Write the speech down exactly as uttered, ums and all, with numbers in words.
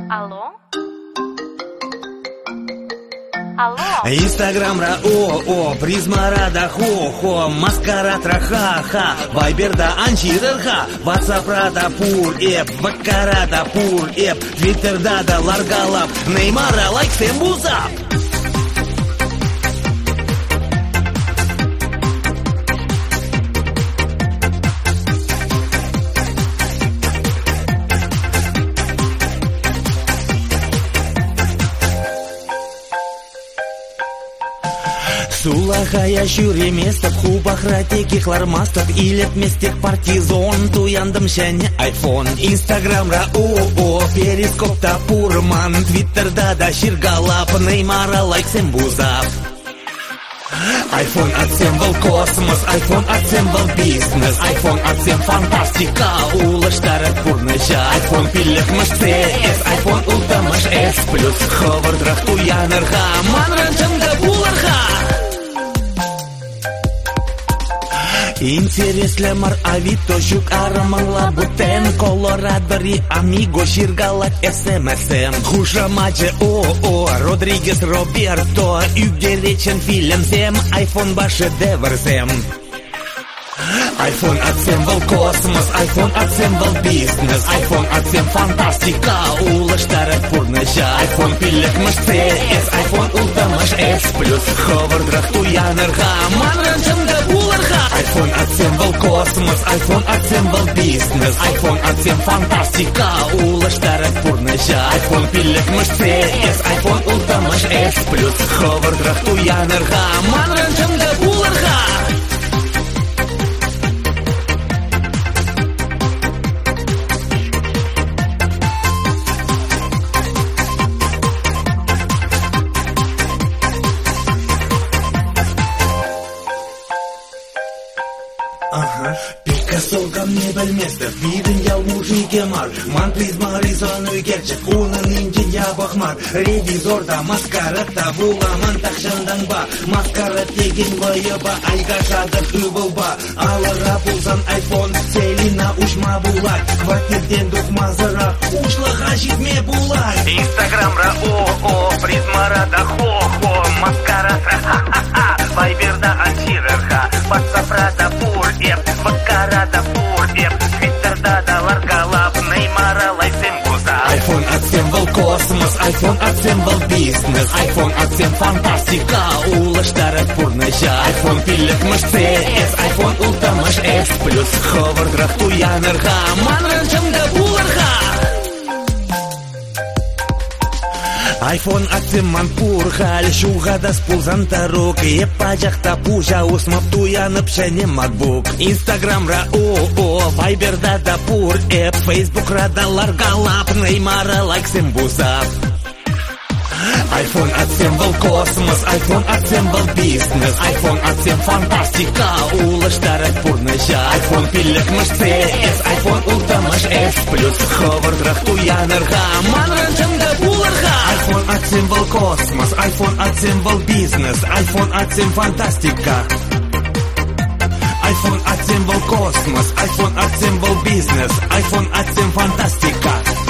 Алло? Алло? Инстаграмра о-о, призмарада хо-хо, маскаратра ха-ха, вайберда анчирырха, ватсапрада пур-эп, ваккарада пур-эп, твиттердада ларгалап, неймара лайксем бузап. Сулахая шүреместіп, хубахратеки хлармастып, илетместек партизон, туяндым шәне айфон. Инстаграмра о-о, перископта пурман, твиттерда да ширгалап, неймара лайксем бузап. Айфон атсем был космос, айфон атсем был бизнес, айфон атсем фантастика, улыштары пурныжа. Айфон пиллек мыш си эс, айфон ултамыш эс плюс, ховардрах туянырға, манранчымда булырға. Интереслемар авито жук арамаңла бутен, колорадори амиго ширгалак эс-эм-эс-эм. Хушамаче о-о, Родригес Роберто, үгдеречен фильмсем, айфон башы деврсем. Айфон атсем был космос, айфон атсем был бизнес, айфон атсем фантастика, улыштары пурныжа. Айфон пиллек мыш си эс, айфон ултамыш эс плюс, ховардрах туянырға, манранчымда булырға. Айфон атсем был космос, айфон атсем был бизнес, айфон атсем фантастика, улыштары пурныжа. Айфон пиллек мыш си эс, айфон ултамыш эс плюс, ховардрах туянырға, манранчымда булырға. Пикассолгам не білместі, видін ял мужиге мар, ман призмаризан үйгерчік, оның инде ябақмар. Ревизорда маскаратта буламан тақшандан ба, маскарат деген байыба, айға жадыр үбіл ба. Алыра бұлзан айфон, селина ұшма бұлар, квартирден дұқмазыра, ұшлыға жетме бұлар. Инстаграмра о-о, призмарада хо-хо, маскаратра ха-ха-ха, вайберда антирырға, ватсапрада пур-эп, ваккарада пур-эп, твиттерда да ларгалап, неймара лайксем бузап. Айфон атсем был космос, айфон атсем был бизнес, айфон атсем фантастика, улыштары пурныжа. Айфон пиллек мыш си эс, айфон ултамыш эс плюс, ховардрах туянырға, манранчымда булырға. Айфон атсем ман пурхал, шуғада спулзан тарук, епа жақта пужа усмап туянып шәне макбук. Инстаграмра о-о, вайберда да пур эп, фейсбукра да ларгалап, неймара лайксем бузап. Айфон атсем был космос, айфон атсем был бизнес, айфон атсем фантастика, улыштары пурныжа. Айфон пиллек мыш си эс, айфон ултамыш эс плюс, ховардрах туянырға, манранчымда булырға. Айфон атсем был космос, айфон атсем был бизнес, айфон атсем фантастика. Айфон атсем был космос, айфон атсем был бизнес, айфон атсем фантастика.